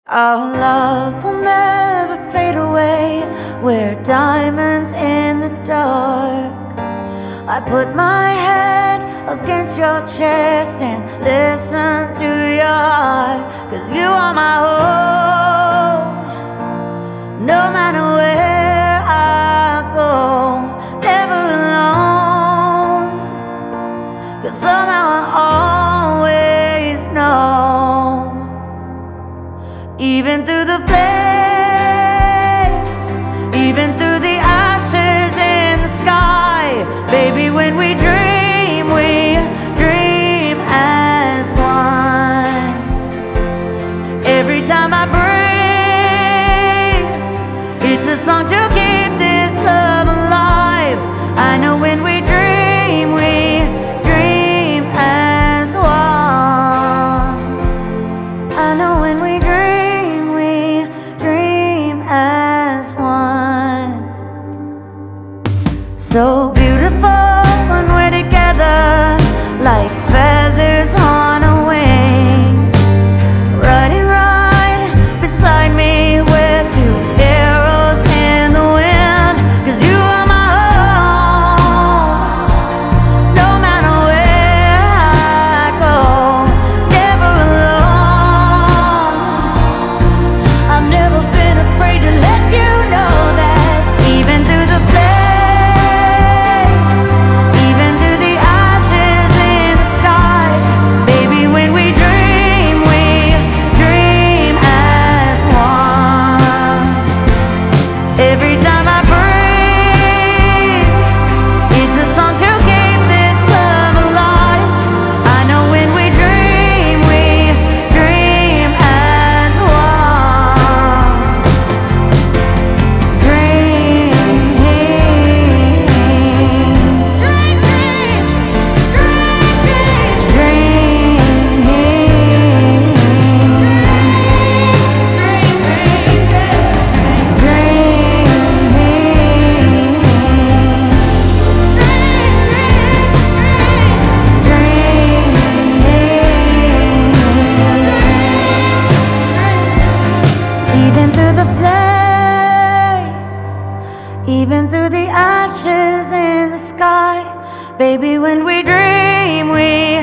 Our love will never fade away. We're diamonds in the dark. I put my head against your chest and listen to your heart, 'cause you are my home. No matter where I go, never alone, 'cause somehow I always know. Even through the flames, even through the ashes in the sky, baby, when we dream as one. Every time I breathe, it's a song to keep this love alive. I know when we dream as one. I know when we dream as one. So beautiful when we're together, like feathers on a wing. Riding right beside me, we're two arrows in the wind, 'cause you are my home. No matter where I go, never alone. I've never been afraid to let you know that. Even through the flames, even through the ashes in the sky, baby, when we dream as one. Every time I breathe, it's a song to keep this love alive. I know when we dream as one. Even through the flames, even through the ashes in the sky, baby, when we dream